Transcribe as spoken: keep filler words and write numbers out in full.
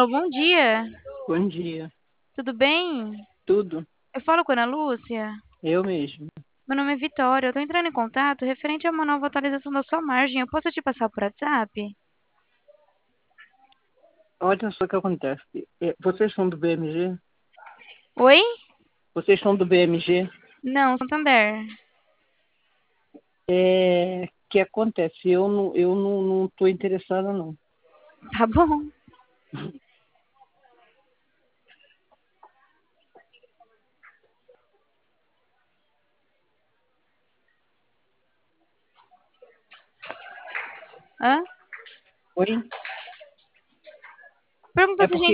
Alô, bom dia. Bom dia. Tudo bem? Tudo? Eu falo com a Ana Lúcia. Eu mesmo. Meu nome é Vitória. Eu tô entrando em contato referente a uma nova atualização da sua margem. Eu posso te passar por WhatsApp? Olha só o que acontece. É, Vocês são do B M G? Oi? Vocês são do B M G? Não, Santander. É, que acontece? Eu não, eu não, não tô interessada, não. Tá bom. Hã? Oi? Pergunta É se a porque gente